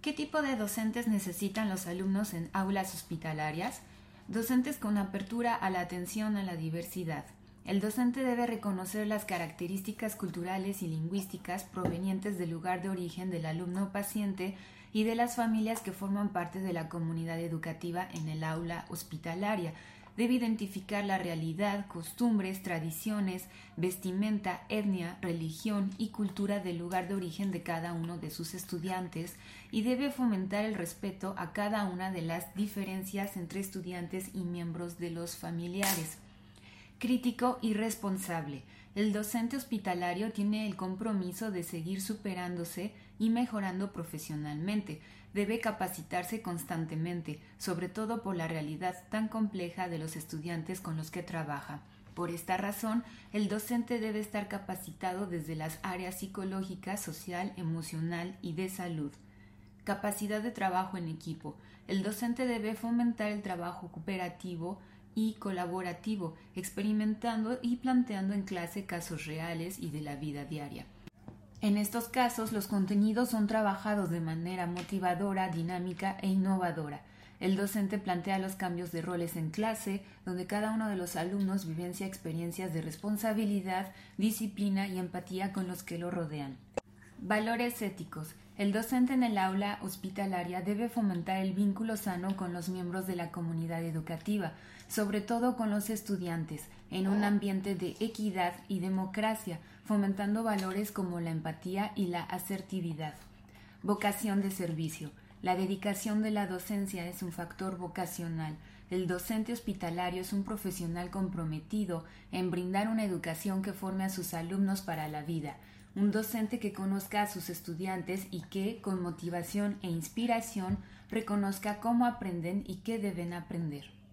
¿Qué tipo de docentes necesitan los alumnos en aulas hospitalarias? Docentes con apertura a la atención a la diversidad. El docente debe reconocer las características culturales y lingüísticas provenientes del lugar de origen del alumno paciente y de las familias que forman parte de la comunidad educativa en el aula hospitalaria. Debe identificar la realidad, costumbres, tradiciones, vestimenta, etnia, religión y cultura del lugar de origen de cada uno de sus estudiantes y debe fomentar el respeto a cada una de las diferencias entre estudiantes y miembros de los familiares. Crítico y responsable. El docente hospitalario tiene el compromiso de seguir superándose y mejorando profesionalmente. Debe capacitarse constantemente, sobre todo por la realidad tan compleja de los estudiantes con los que trabaja. Por esta razón, el docente debe estar capacitado desde las áreas psicológica, social, emocional y de salud. Capacidad de trabajo en equipo. El docente debe fomentar el trabajo cooperativo y colaborativo, experimentando y planteando en clase casos reales y de la vida diaria. En estos casos, los contenidos son trabajados de manera motivadora, dinámica e innovadora. El docente plantea los cambios de roles en clase, donde cada uno de los alumnos vivencia experiencias de responsabilidad, disciplina y empatía con los que lo rodean. Valores éticos. El docente en el aula hospitalaria debe fomentar el vínculo sano con los miembros de la comunidad educativa, sobre todo con los estudiantes, en un ambiente de equidad y democracia, fomentando valores como la empatía y la asertividad. Vocación de servicio. La dedicación de la docencia es un factor vocacional. El docente hospitalario es un profesional comprometido en brindar una educación que forme a sus alumnos para la vida. Un docente que conozca a sus estudiantes y que, con motivación e inspiración, reconozca cómo aprenden y qué deben aprender.